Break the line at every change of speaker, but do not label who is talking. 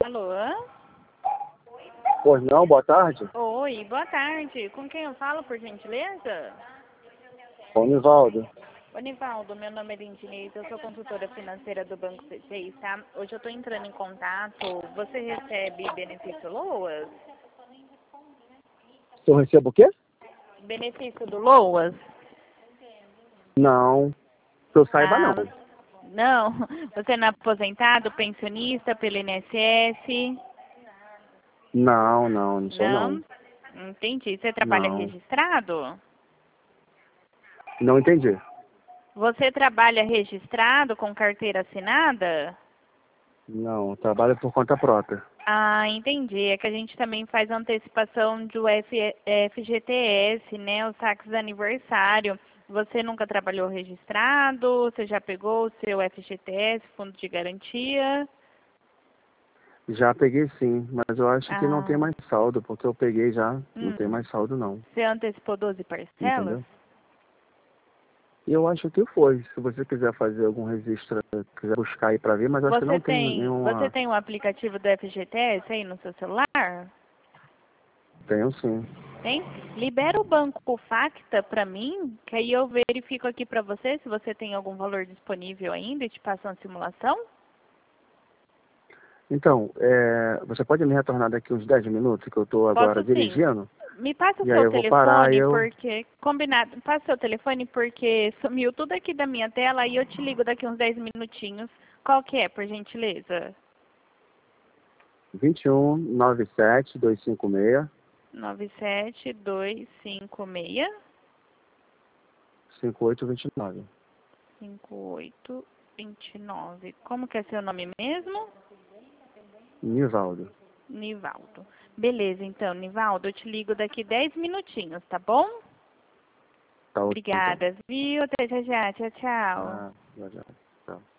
Alô?
Pois não, boa tarde.
Oi, boa tarde. Com quem eu falo, por gentileza?
Bom, Nivaldo.
Ô, Nivaldo, meu nome é Lindinês, eu sou consultora financeira do Banco C6, tá? Hoje eu tô entrando em contato. Você recebe benefício LOAS?
Eu recebo o quê?
Benefício do LOAS?
Não. Que eu saiba,
Ah,
não.
não. Você não é aposentado, pensionista pelo INSS?
Não sou não.
Não? Entendi. Você trabalha
Não.
registrado?
Não entendi.
Você trabalha registrado com carteira assinada?
Não, eu trabalho por conta própria.
Ah, entendi. É que a gente também faz antecipação do FGTS, né? Os saques de aniversário. Você nunca trabalhou registrado? Você já pegou o seu FGTS, Fundo de Garantia?
Já peguei sim, mas eu acho que não tem
Ah,
mais saldo, porque eu peguei já, não tem
hum.
mais saldo não.
Você antecipou 12 parcelas?
Entendeu? E eu acho que foi. Se você quiser fazer algum registro, quiser buscar aí pra ver, mas eu acho que não tem
Você
nenhuma.
tem o aplicativo do FGTS aí no seu celular?
Tenho sim.
Tem? Libera o banco Facta para mim, que aí eu verifico aqui para você se você tem algum valor disponível ainda e te passo uma simulação.
Então, você pode me retornar daqui uns 10 minutos, que eu estou agora
Posso sim.
dirigindo?
Me passa o
E aí
seu
eu vou parar e
telefone,
eu...
porque. Combinado. Passa o seu telefone porque sumiu tudo aqui da minha tela e eu te ligo daqui uns 10 minutinhos. Qual que é, por gentileza?
21 97 256
97256
5829.
5829. Como que é seu nome mesmo?
Nivaldo.
Nivaldo. Beleza, então, Nivaldo, eu te ligo daqui 10 minutinhos, tá bom?
Tá, então.
Obrigada, viu? Até já já. Tchau, tchau.
Ah, já, já. Tá.